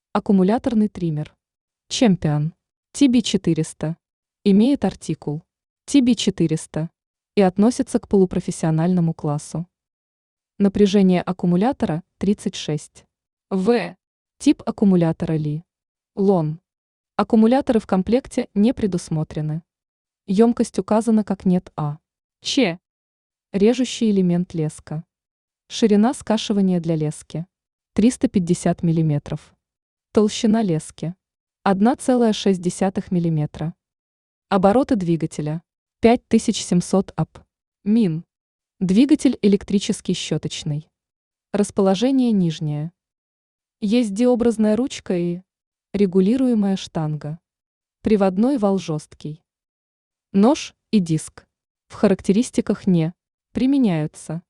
Аккумуляторный триммер. Champion. TB400. Имеет артикул TB400 и относится к полупрофессиональному классу. Напряжение аккумулятора 36 В. Тип аккумулятора Ли. Лон. Аккумуляторы в комплекте не предусмотрены. Емкость указана как нет А. Ч. Режущий элемент леска. Ширина скашивания для лески 350 мм. Толщина лески 1,6 мм. Обороты двигателя 5700 АП. МИН. Двигатель электрический щеточный. Расположение нижнее. Есть D-образная ручка и регулируемая штанга. Приводной вал жесткий. Нож и диск в характеристиках не применяются.